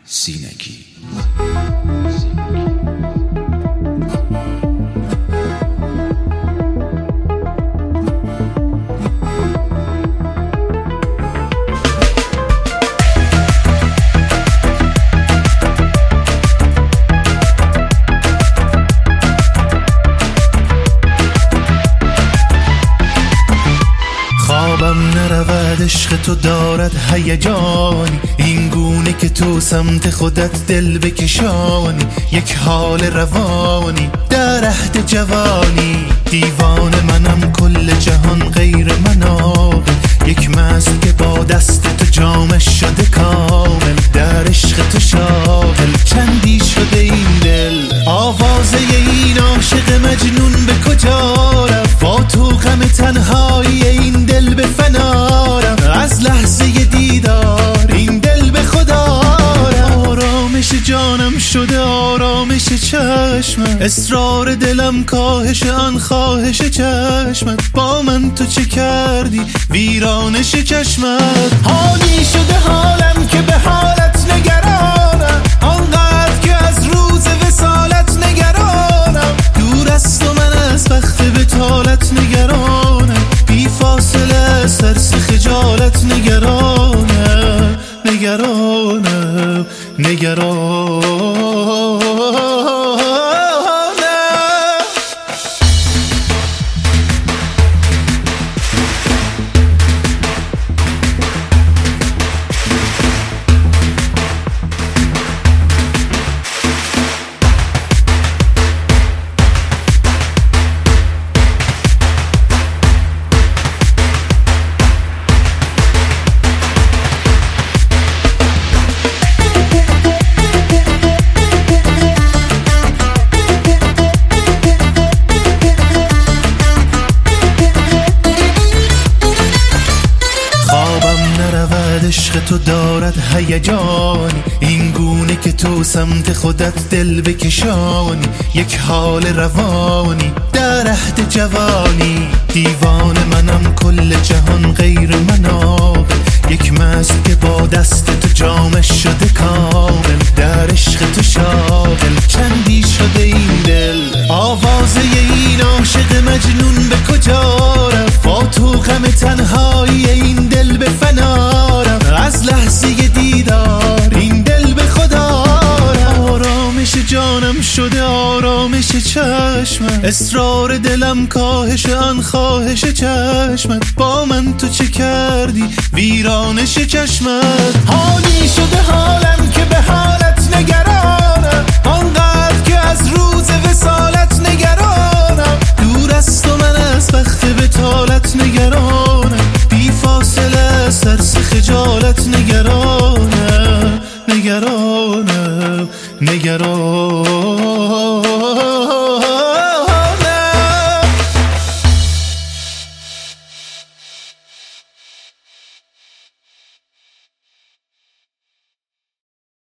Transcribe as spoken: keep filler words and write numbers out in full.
سینگی. خوابم نرود عشق تو دارد هیجانی، این گونه که تو سمت خودت دل بکشانی، یک حال روانی در عهد جوانی. دیوان منم کل جهان غیر من عاقل، یک مست که با دست تو جامش شده کامل، در عشق تو شاغل چندی شده این دل. آوازه این عاشق مجنون به کجا رفت؟ با تو غم تنهایی این دل به فنا رفت. از لحظه دیدار این دل به خدا رفت. آرامش جانم شده آرامش چشمت، اصرار دلم کاهش آن خواهش چشمت. با من تو چه کردی ویرانش چشمت؟ حالی شده حالم که به حالت نگرانم، آنقدر که از روز وصالت نگرانم. دور است و من از وقت بطالت نگرانم، بی فاصله سرس خجالت نگرانم. نگرانم نگرانم عشق تو دارد هیجانی، این گونه که تو سمت خودت دل بکشانی، یک حال روانی در عهد جوانی. دیوان منم کل جهان غیر من عاقل، یک مست که با دست تو جامش شده کامل، در عشق تو شاغل چندی شده این دل. آوازه این عاشق مجنون به کجا رفت؟ با تو غم تنهایی این دل به فنا رفت. از لحظه دیدار این دل به خدا رفت. آرامش جانم شده آرامش چشمت، اصرار دلم کاهش آن خواهش چشمت. با من تو چه کردی ویرانش چشمت؟ حالی شده حالم که به حالت نگرانم، آنقدر که از روز وصالت نگرانم. دور است و من از وقت بطالت نگرانم، بی فاصله سرس خجالت نگرانم. نگرانم نگرانم